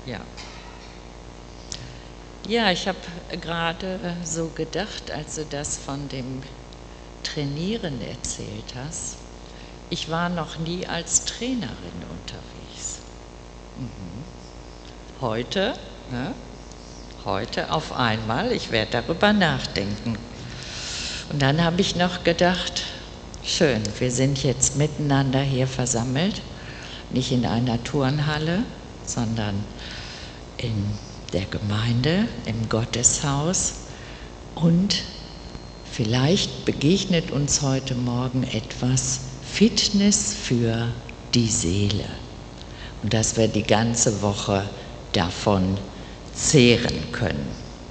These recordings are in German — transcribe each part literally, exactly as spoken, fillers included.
Ja. Ja, ich habe gerade so gedacht, als du das von dem Trainieren erzählt hast. Ich war noch nie als Trainerin unterwegs. Mhm. Heute, ne? Heute auf einmal, ich werde darüber nachdenken. Und dann habe ich noch gedacht, schön, wir sind jetzt miteinander hier versammelt, nicht in einer Turnhalle, sondern in der Gemeinde, im Gotteshaus, und vielleicht begegnet uns heute Morgen etwas Fitness für die Seele und dass wir die ganze Woche davon zehren können.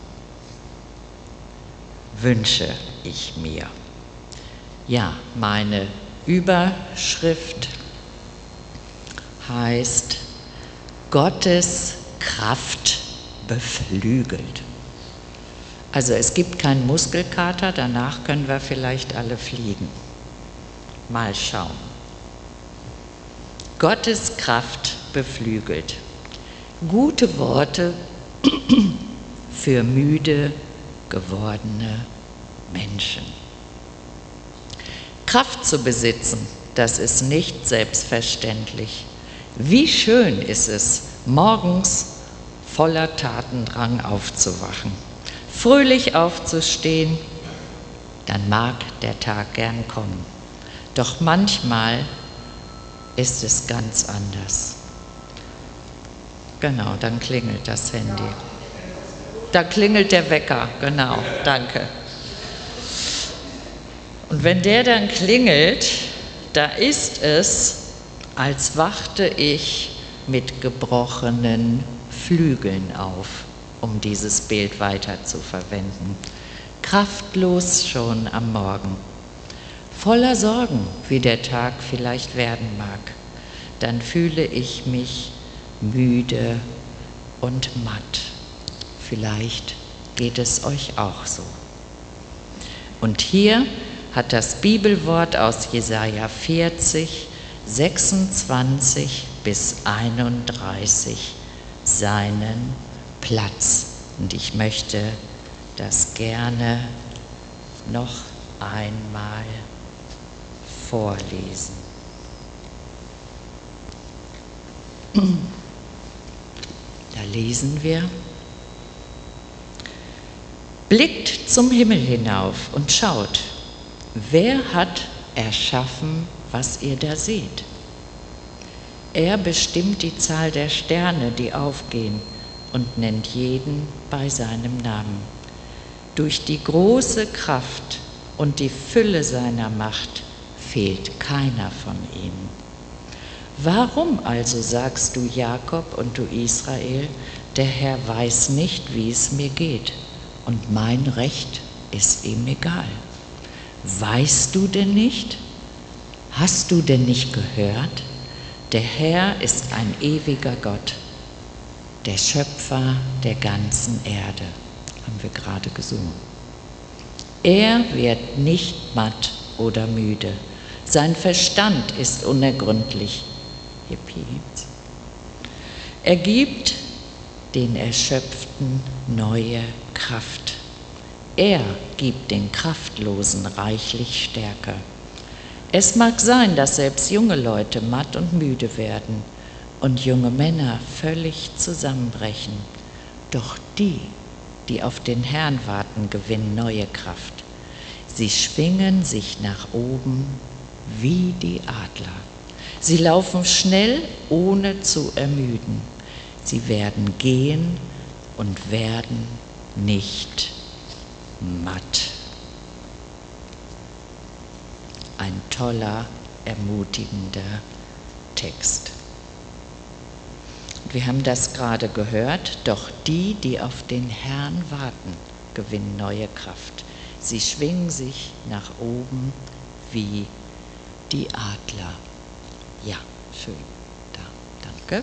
Wünsche ich mir. Ja, meine Überschrift heißt Gottes Kraft beflügelt. Also es gibt keinen Muskelkater, danach können wir vielleicht alle fliegen. Mal schauen. Gottes Kraft beflügelt. Gute Worte für müde gewordene Menschen. Kraft zu besitzen, das ist nicht selbstverständlich. Wie schön ist es, morgens voller Tatendrang aufzuwachen, fröhlich aufzustehen, dann mag der Tag gern kommen. Doch manchmal ist es ganz anders. Genau, dann klingelt das Handy. Da klingelt der Wecker, genau, danke. Und wenn der dann klingelt, da ist es, als wachte ich mit gebrochenen Flügeln auf, um dieses Bild weiter zu verwenden. Kraftlos schon am Morgen. Voller Sorgen, wie der Tag vielleicht werden mag. Dann fühle ich mich müde und matt. Vielleicht geht es euch auch so. Und hier hat das Bibelwort aus Jesaja vierzig, sechsundzwanzig bis einunddreißig seinen Platz. Und ich möchte das gerne noch einmal vorlesen. Da lesen wir: Blickt zum Himmel hinauf und schaut, wer hat erschaffen, was ihr da seht? Er bestimmt die Zahl der Sterne, die aufgehen, und nennt jeden bei seinem Namen. Durch die große Kraft und die Fülle seiner Macht fehlt keiner von ihnen. Warum also sagst du, Jakob, und du Israel, der Herr weiß nicht, wie es mir geht, und mein Recht ist ihm egal? Weißt du denn nicht? Hast du denn nicht gehört? Der Herr ist ein ewiger Gott, der Schöpfer der ganzen Erde, haben wir gerade gesungen. Er wird nicht matt oder müde. Sein Verstand ist unergründlich. Er gibt den Erschöpften neue Kraft. Er gibt den Kraftlosen reichlich Stärke. Es mag sein, dass selbst junge Leute matt und müde werden und junge Männer völlig zusammenbrechen. Doch die, die auf den Herrn warten, gewinnen neue Kraft. Sie schwingen sich nach oben wie die Adler. Sie laufen schnell, ohne zu ermüden. Sie werden gehen und werden nicht matt. Ein toller, ermutigender Text. Wir haben das gerade gehört, doch die, die auf den Herrn warten, gewinnen neue Kraft. Sie schwingen sich nach oben wie die Adler. Ja, schön. Da, danke.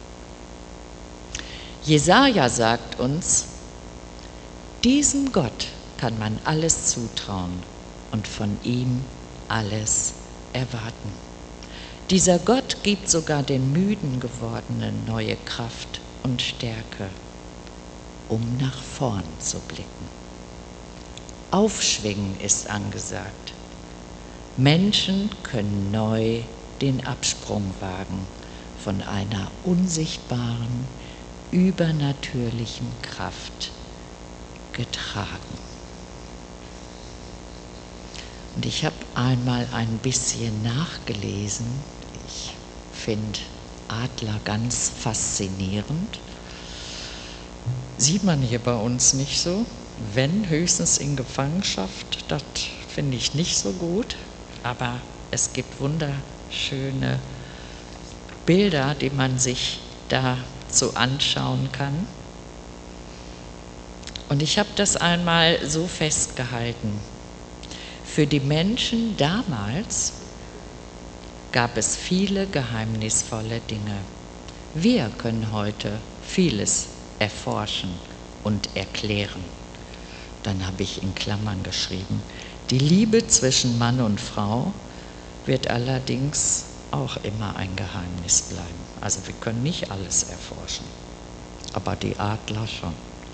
Jesaja sagt uns, diesem Gott kann man alles zutrauen und von ihm alles erwarten. Dieser Gott gibt sogar den müden gewordenen neue Kraft und Stärke, um nach vorn zu blicken. Aufschwingen ist angesagt. Menschen können neu den Absprung wagen von einer unsichtbaren, übernatürlichen Kraft getragen. Und ich habe einmal ein bisschen nachgelesen. Ich finde Adler ganz faszinierend. Sieht man hier bei uns nicht so. Wenn, höchstens in Gefangenschaft. Das finde ich nicht so gut. Aber es gibt wunderschöne Bilder, die man sich dazu anschauen kann. Und ich habe das einmal so festgehalten. Für die Menschen damals gab es viele geheimnisvolle Dinge. Wir können heute vieles erforschen und erklären. Dann habe ich in Klammern geschrieben, die Liebe zwischen Mann und Frau wird allerdings auch immer ein Geheimnis bleiben. Also wir können nicht alles erforschen, aber die Adler schon.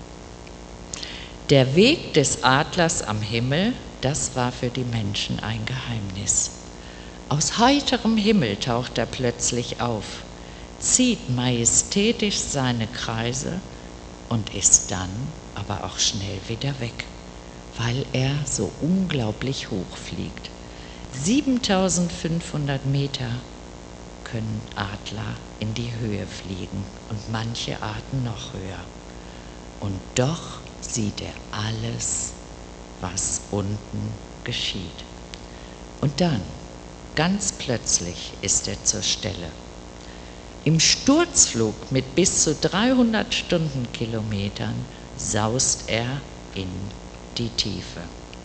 Der Weg des Adlers am Himmel, das war für die Menschen ein Geheimnis. Aus heiterem Himmel taucht er plötzlich auf, zieht majestätisch seine Kreise und ist dann aber auch schnell wieder weg, weil er so unglaublich hoch fliegt. siebentausendfünfhundert Meter können Adler in die Höhe fliegen und manche Arten noch höher. Und doch sieht er alles, was unten geschieht. Und dann, ganz plötzlich, ist er zur Stelle. Im Sturzflug mit bis zu dreihundert Stundenkilometern saust er in die Tiefe.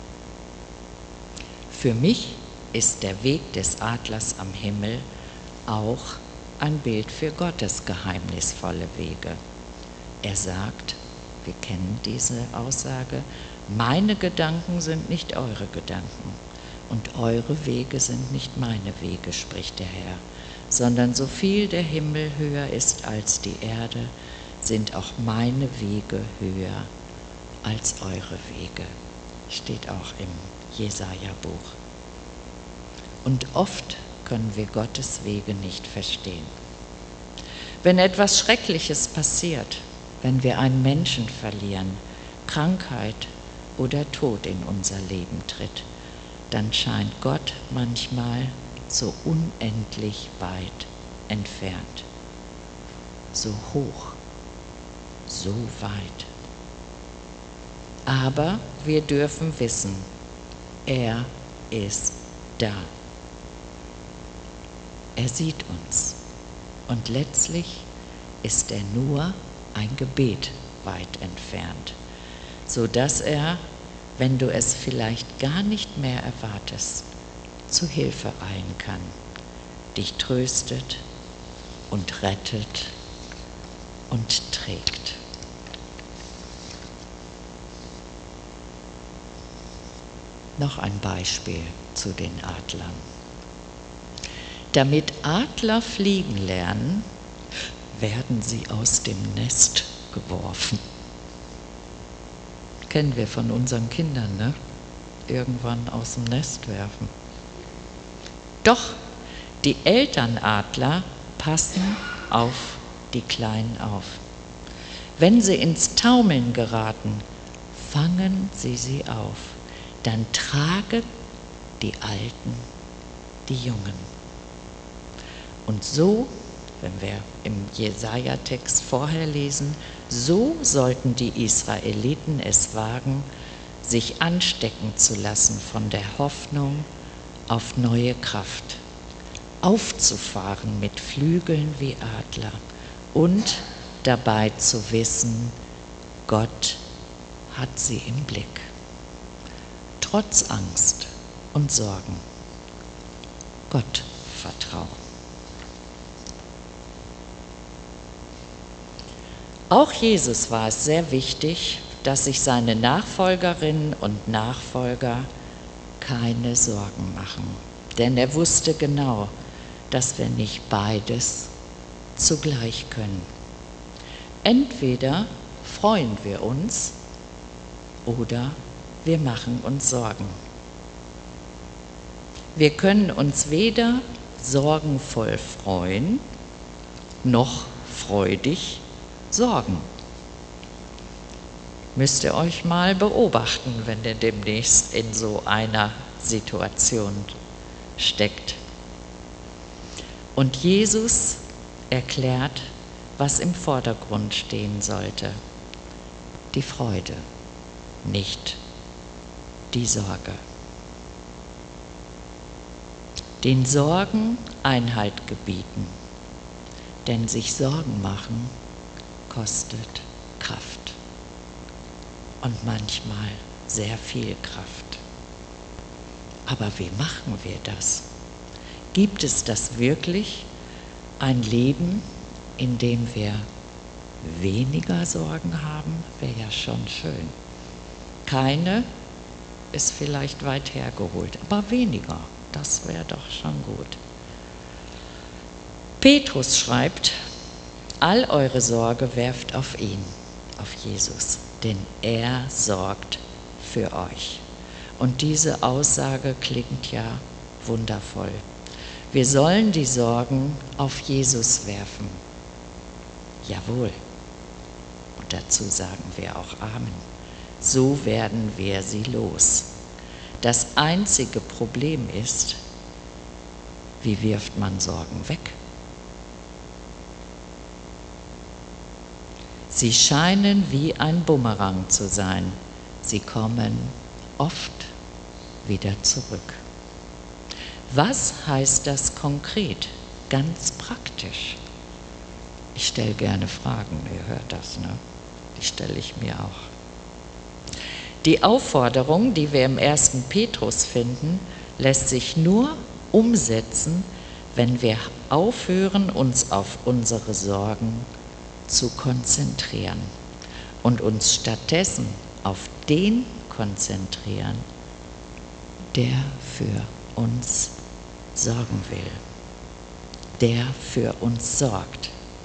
Für mich ist der Weg des Adlers am Himmel auch ein Bild für Gottes geheimnisvolle Wege. Er sagt, wir kennen diese Aussage, meine Gedanken sind nicht eure Gedanken und eure Wege sind nicht meine Wege, spricht der Herr, sondern so viel der Himmel höher ist als die Erde, sind auch meine Wege höher als eure Wege. Steht auch im Jesaja-Buch. Und oft können wir Gottes Wege nicht verstehen. Wenn etwas Schreckliches passiert, wenn wir einen Menschen verlieren, Krankheit oder Tod in unser Leben tritt, dann scheint Gott manchmal so unendlich weit entfernt, so hoch, so weit. Aber wir dürfen wissen, er ist da. Er sieht uns und letztlich ist er nur ein Gebet weit entfernt, sodass er, wenn du es vielleicht gar nicht mehr erwartest, zu Hilfe eilen kann, dich tröstet und rettet und trägt. Noch ein Beispiel zu den Adlern. Damit Adler fliegen lernen, werden sie aus dem Nest geworfen. Kennen wir von unseren Kindern, ne? Irgendwann aus dem Nest werfen. Doch die Elternadler passen auf die Kleinen auf. Wenn sie ins Taumeln geraten, fangen sie sie auf. Dann tragen die Alten die Jungen. Und so, wenn wir im Jesaja-Text vorher lesen, so sollten die Israeliten es wagen, sich anstecken zu lassen von der Hoffnung auf neue Kraft, aufzufahren mit Flügeln wie Adler und dabei zu wissen, Gott hat sie im Blick. Trotz Angst und Sorgen, Gott vertrauen. Auch Jesus war es sehr wichtig, dass sich seine Nachfolgerinnen und Nachfolger keine Sorgen machen. Denn er wusste genau, dass wir nicht beides zugleich können. Entweder freuen wir uns oder wir machen uns Sorgen. Wir können uns weder sorgenvoll freuen, noch freudig sorgen. Müsst ihr euch mal beobachten, wenn ihr demnächst in so einer Situation steckt. Und Jesus erklärt, was im Vordergrund stehen sollte. Die Freude, nicht die Sorge. Den Sorgen Einhalt gebieten, denn sich Sorgen machen kostet Kraft und manchmal sehr viel Kraft. Aber wie machen wir das? Gibt es das wirklich, ein Leben, in dem wir weniger Sorgen haben? Wäre ja schon schön. Keine ist vielleicht weit hergeholt, aber weniger, das wäre doch schon gut. Petrus schreibt, all eure Sorge werft auf ihn, auf Jesus, denn er sorgt für euch. Und diese Aussage klingt ja wundervoll. Wir sollen die Sorgen auf Jesus werfen. Jawohl. Und dazu sagen wir auch Amen. So werden wir sie los. Das einzige Problem ist, wie wirft man Sorgen weg? Sie scheinen wie ein Bumerang zu sein. Sie kommen oft wieder zurück. Was heißt das konkret, ganz praktisch? Ich stelle gerne Fragen, ihr hört das, ne? Die stelle ich mir auch. Die Aufforderung, die wir im ersten Petrus finden, lässt sich nur umsetzen, wenn wir aufhören, uns auf unsere Sorgen zu konzentrieren und uns stattdessen auf den konzentrieren, der für uns sorgen will, der für uns sorgt.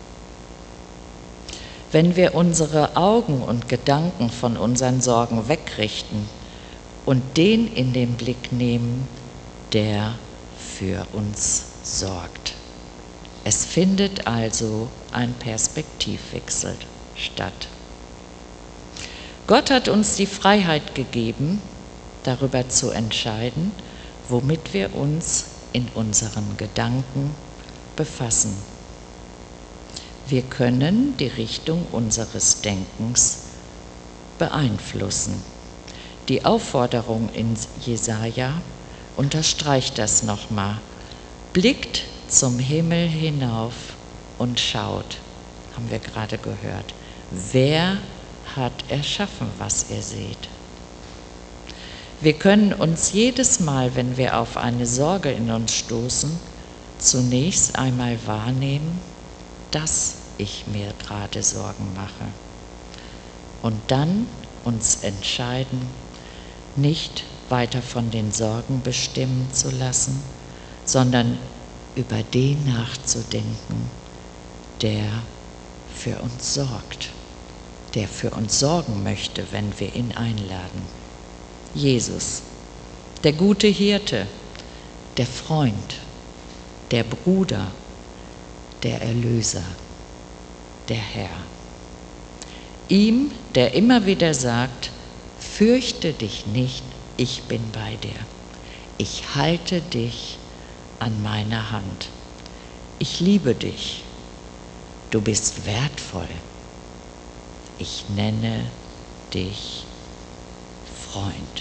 Wenn wir unsere Augen und Gedanken von unseren Sorgen wegrichten und den in den Blick nehmen, der für uns sorgt. Es findet also ein Perspektivwechsel statt. Gott hat uns die Freiheit gegeben, darüber zu entscheiden, womit wir uns in unseren Gedanken befassen. Wir können die Richtung unseres Denkens beeinflussen. Die Aufforderung in Jesaja unterstreicht das nochmal. Blickt zum Himmel hinauf und schaut, haben wir gerade gehört. Wer hat erschaffen, was ihr seht? Wir können uns jedes Mal, wenn wir auf eine Sorge in uns stoßen, zunächst einmal wahrnehmen, dass ich mir gerade Sorgen mache. Und dann uns entscheiden, nicht weiter von den Sorgen bestimmen zu lassen, sondern über den nachzudenken, der für uns sorgt, der für uns sorgen möchte, wenn wir ihn einladen. Jesus, der gute Hirte, der Freund, der Bruder, der Erlöser, der Herr. Ihm, der immer wieder sagt, fürchte dich nicht, ich bin bei dir. Ich halte dich an meiner Hand. Ich liebe dich. Du bist wertvoll. Ich nenne dich Freund.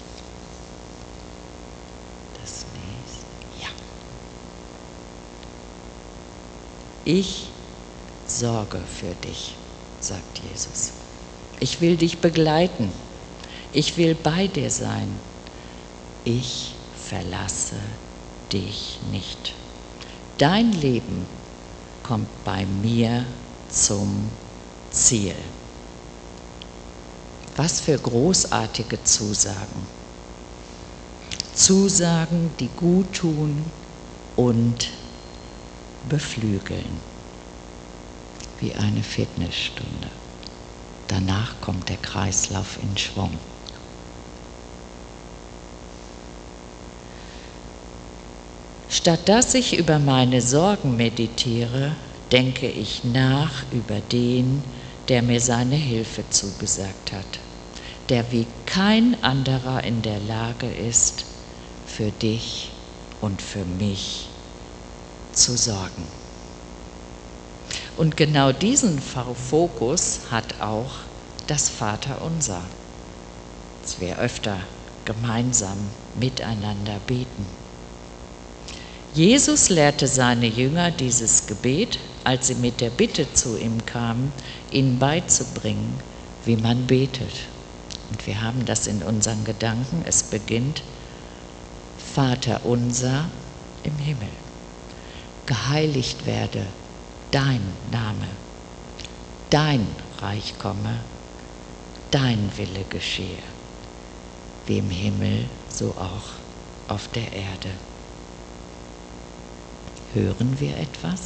Das nächste. Ja. Ich sorge für dich, sagt Jesus. Ich will dich begleiten. Ich will bei dir sein. Ich verlasse dich nicht. Dein Leben kommt bei mir zum Ziel. Was für großartige Zusagen. Zusagen, die gut tun und beflügeln. wie eine Fitnessstunde. Danach kommt der Kreislauf in Schwung. Statt dass ich über meine Sorgen meditiere, denke ich nach über den, der mir seine Hilfe zugesagt hat, der wie kein anderer in der Lage ist, für dich und für mich zu sorgen. Und genau diesen Fokus hat auch das Vaterunser, dass wir öfter gemeinsam miteinander beten. Jesus lehrte seine Jünger dieses Gebet, als sie mit der Bitte zu ihm kamen, ihnen beizubringen, wie man betet. Und wir haben das in unseren Gedanken. Es beginnt: Vater unser im Himmel, geheiligt werde dein Name, dein Reich komme, dein Wille geschehe, wie im Himmel, so auch auf der Erde. Hören wir etwas?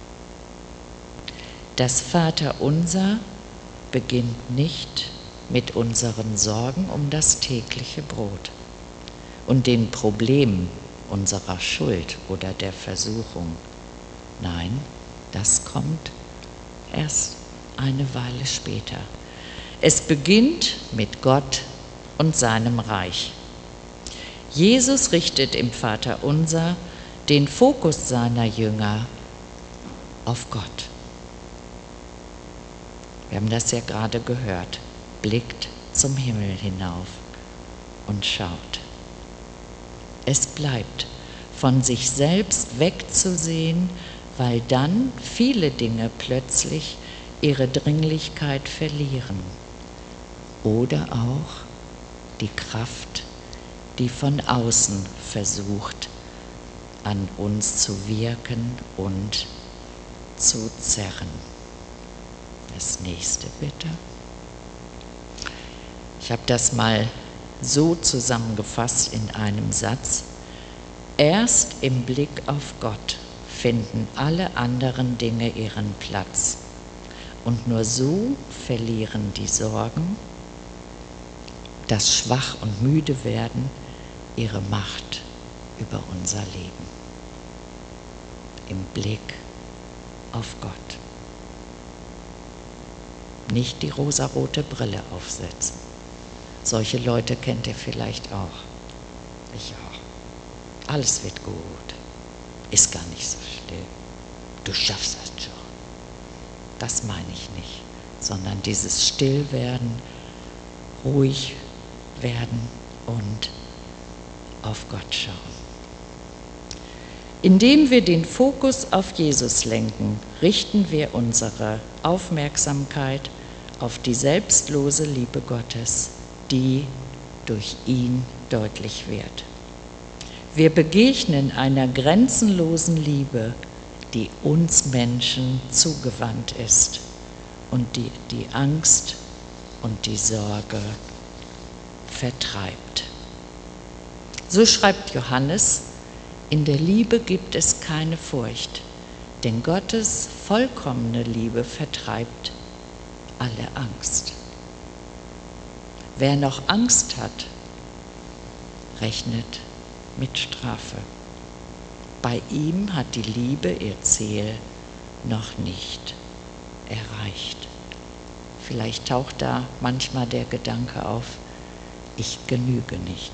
Das Vaterunser beginnt nicht mit unseren Sorgen um das tägliche Brot und den Problemen unserer Schuld oder der Versuchung. Nein, das kommt erst eine Weile später. Es beginnt mit Gott und seinem Reich. Jesus richtet im Vaterunser den Fokus seiner Jünger auf Gott. Wir haben das ja gerade gehört. Blickt zum Himmel hinauf und schaut. Es bleibt von sich selbst wegzusehen, weil dann viele Dinge plötzlich ihre Dringlichkeit verlieren. Oder auch die Kraft, die von außen versucht, an uns zu wirken und zu zerren. Das nächste bitte. Ich habe das mal so zusammengefasst in einem Satz: Erst im Blick auf Gott finden alle anderen Dinge ihren Platz. Und nur so verlieren die Sorgen, das Schwach und müde werden, ihre Macht über unser Leben. Im Blick auf Gott. Nicht die rosarote Brille aufsetzen. Solche Leute kennt ihr vielleicht auch. Ich auch. Alles wird gut. Ist gar nicht so schlimm. Du schaffst das schon. Das meine ich nicht. Sondern dieses Stillwerden, ruhig werden und auf Gott schauen. Indem wir den Fokus auf Jesus lenken, richten wir unsere Aufmerksamkeit auf die selbstlose Liebe Gottes, die durch ihn deutlich wird. Wir begegnen einer grenzenlosen Liebe, die uns Menschen zugewandt ist und die die Angst und die Sorge vertreibt. So schreibt Johannes: In der Liebe gibt es keine Furcht, denn Gottes vollkommene Liebe vertreibt alle Angst. Wer noch Angst hat, rechnet mit Strafe. Bei ihm hat die Liebe ihr Ziel noch nicht erreicht. Vielleicht taucht da manchmal der Gedanke auf: Ich genüge nicht.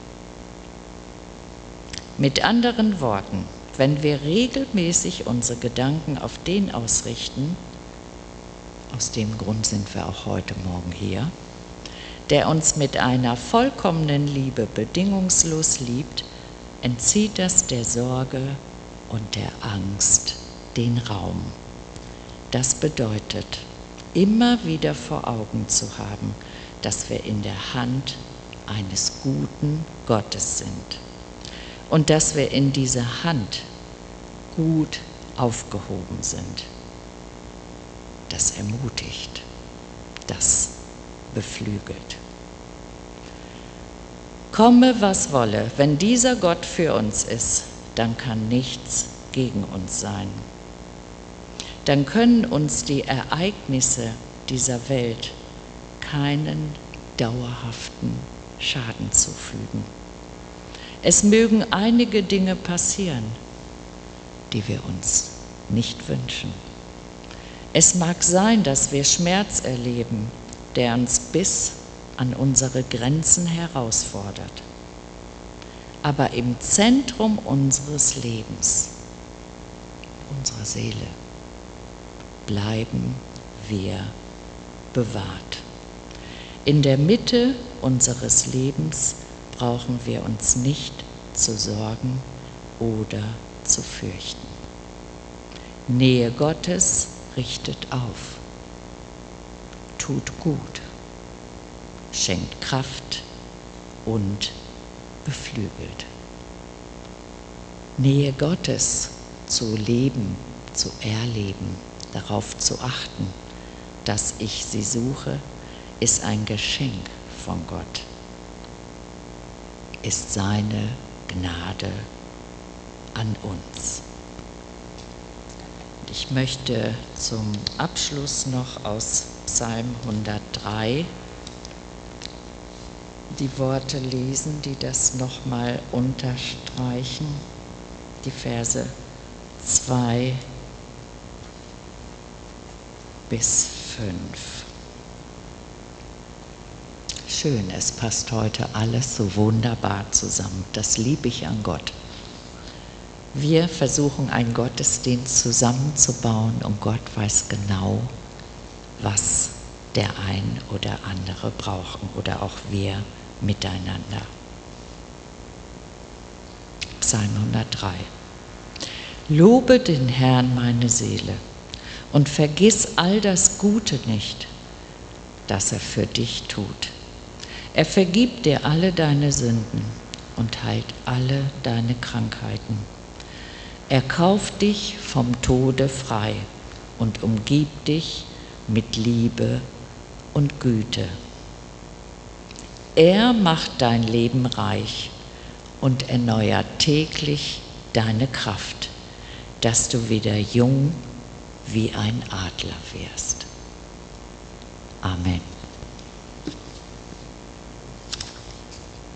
Mit anderen Worten, wenn wir regelmäßig unsere Gedanken auf den ausrichten, aus dem Grund sind wir auch heute Morgen hier, der uns mit einer vollkommenen Liebe bedingungslos liebt, entzieht das der Sorge und der Angst den Raum. Das bedeutet, immer wieder vor Augen zu haben, dass wir in der Hand eines guten Gottes sind. Und dass wir in dieser Hand gut aufgehoben sind. Das ermutigt, das beflügelt. Komme, was wolle, wenn dieser Gott für uns ist, dann kann nichts gegen uns sein. dann können uns die Ereignisse dieser Welt keinen dauerhaften Schaden zufügen. Es mögen einige Dinge passieren, die wir uns nicht wünschen. Es mag sein, dass wir Schmerz erleben, der uns bis an unsere Grenzen herausfordert. Aber im Zentrum unseres Lebens, unserer Seele, bleiben wir bewahrt. In der Mitte unseres Lebens brauchen wir uns nicht zu sorgen oder zu fürchten. Nähe Gottes richtet auf, tut gut, schenkt Kraft und beflügelt. Nähe Gottes zu leben, zu erleben, darauf zu achten, dass ich sie suche, ist ein Geschenk von Gott, ist seine Gnade an uns. Ich möchte zum Abschluss noch aus Psalm hundertdrei die Worte lesen, die das nochmal unterstreichen, die Verse zwei bis fünf. Schön, es passt heute alles so wunderbar zusammen. Das liebe ich an Gott. Wir versuchen einen Gottesdienst zusammenzubauen und Gott weiß genau, was der ein oder andere brauchen oder auch wir miteinander. Psalm hundertdrei. Lobe den Herrn, meine Seele, und vergiss all das Gute nicht, das er für dich tut. Er vergibt dir alle deine Sünden und heilt alle deine Krankheiten. Er kauft dich vom Tode frei und umgibt dich mit Liebe und Güte. Er macht dein Leben reich und erneuert täglich deine Kraft, dass du wieder jung wie ein Adler wirst. Amen.